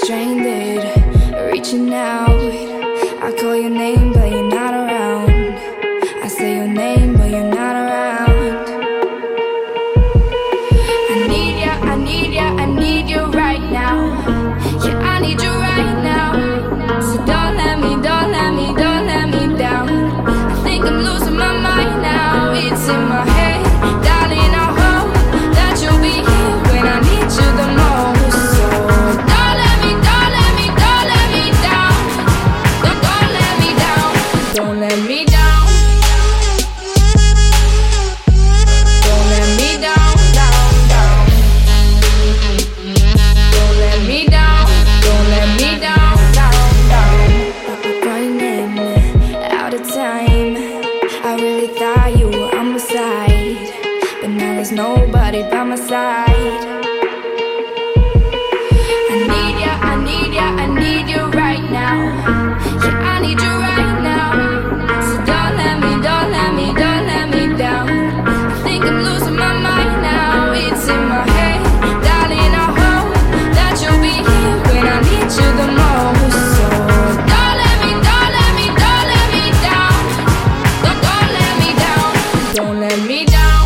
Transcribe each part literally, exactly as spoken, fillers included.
stranded, reaching out. I call your name, but you're not around. I say your name, but you're not around. I need ya, I need ya, I need you right now. Yeah, I need you right now. So don't let me, don't let me, don't let me down. I think I'm losing my mind now. It's in my head, darling, I hope that you'll be here when I need you the most. So don't let me, don't let me, don't let me down. Don't, don't let me down. Don't let me down. Don't let me down, down, down. Don't let me down. Don't let me down, down, down. Running out of time. I really thought you were on my side, but now there's nobody by my side. I need ya, I need ya, I need you right now. Yeah, I need you right now. So don't let me, don't let me, don't let me down. I think I'm losing my mind now. It's in my head, darling, I hope that you'll be here when I need you the most. So don't let me, don't let me, don't let me down. Don't, don't let me down. Don't let me down.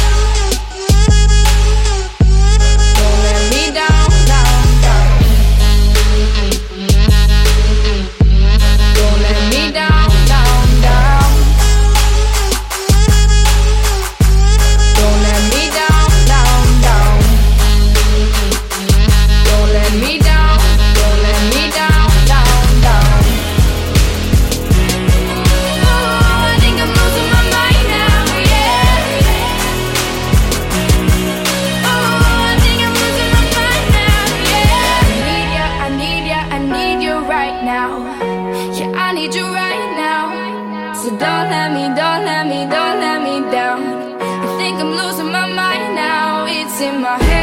Don't let me down, down, down. Don't let me down, down, down. Don't let me down, down, down. Don't let me down, don't let me down, down, down. Oh, I think I'm losing my mind now, yeah. Oh, I think I'm losing my mind now, yeah. I need ya, I need ya, I need you right now. Yeah, I need you right now. So don't let me, don't let me, don't let me down. I think I'm losing my mind now. It's in my head.